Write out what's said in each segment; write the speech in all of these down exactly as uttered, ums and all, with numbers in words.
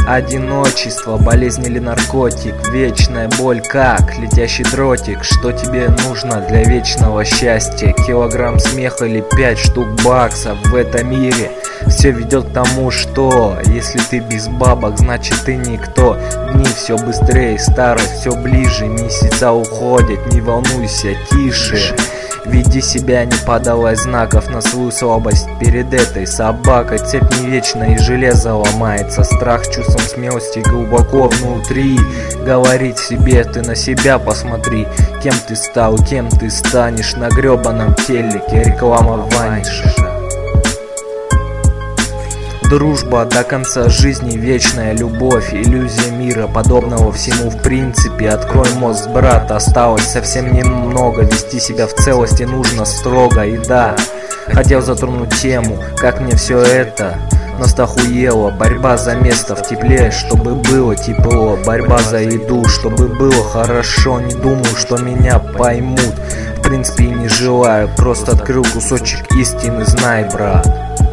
Одиночество, болезнь или наркотик, вечная боль как летящий дротик. Что тебе нужно для вечного счастья? Килограмм смеха или пять штук баксов? В этом мире все ведет к тому, что если ты без бабок, значит ты никто. Дни все быстрее, старость все ближе, месяца уходят, не волнуйся, тише. Веди себя, не подавай знаков на свою слабость перед этой собакой. Цепь не вечна и железо ломается. Страх чувством смелости глубоко внутри. Говорить себе, ты на себя посмотри. Кем ты стал, кем ты станешь на гребаном телеке. Реклама ванишь. Дружба до конца жизни, вечная любовь, иллюзия мира, подобного всему в принципе. Открой мозг, брат, осталось совсем немного. Вести себя в целости нужно строго. И да, хотел затронуть тему, как мне все это настохуело. Борьба за место в тепле, чтобы было тепло. Борьба за еду, чтобы было хорошо. Не думаю, что меня поймут, в принципе и не желаю. Просто открыл кусочек истины, знай, брат.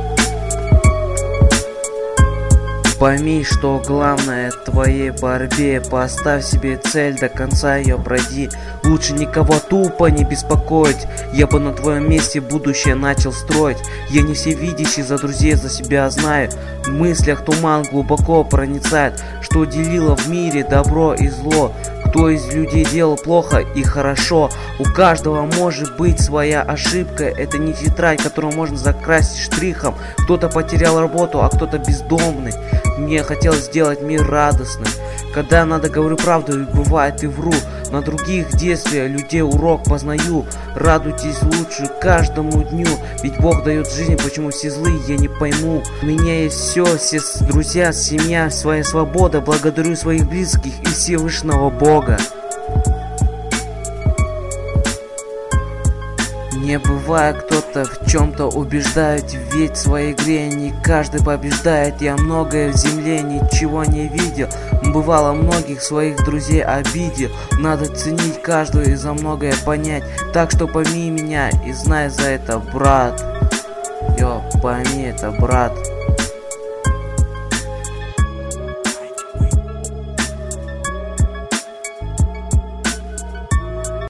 Пойми, что главное в твоей борьбе. Поставь себе цель, до конца ее пройди. Лучше никого тупо не беспокоить. Я бы на твоем месте будущее начал строить. Я не всевидящий, за друзей, за себя знаю. В мыслях туман глубоко проницает, что делило в мире добро и зло. Кто из людей делал плохо и хорошо. У каждого может быть своя ошибка. Это не тетрадь, которую можно закрасить штрихом. Кто-то потерял работу, а кто-то бездомный. Мне хотелось сделать мир радостным. Когда надо, говорю правду, и бывает и вру. На других действия людей урок познаю. Радуйтесь лучше каждому дню, ведь Бог дает жизнь, почему все злые, я не пойму. У меня есть все, все друзья, семья, своя свобода. Благодарю своих близких и Всевышнего Бога. Не бывая, кто-то в чем-то убеждает, ведь в своей игре не каждый побеждает. Я многое в земле ничего не видел, бывало многих своих друзей обидел. Надо ценить каждого и за многое понять, так что пойми меня и знай за это, брат. Йо, пойми это, брат.